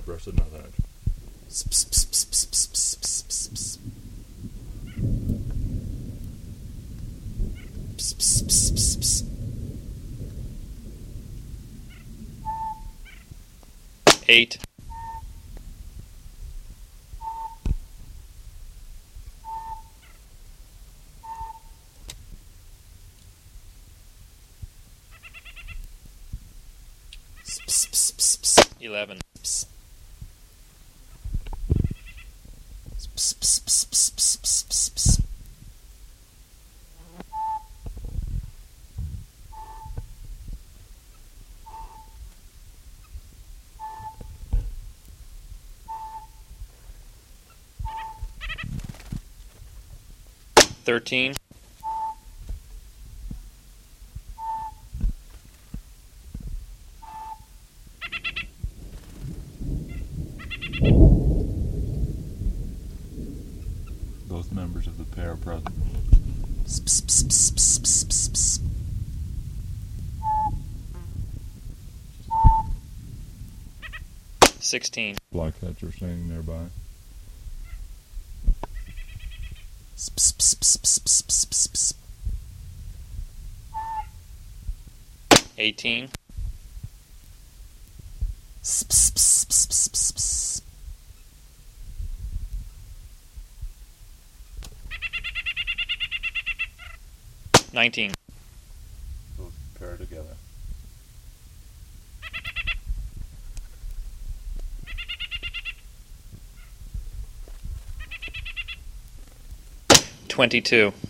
brush the nut edge. 8. 11. 13. 'Both members of the pair are present. 16. Flycatcher standing nearby. 18. 19. Both pair together. 22.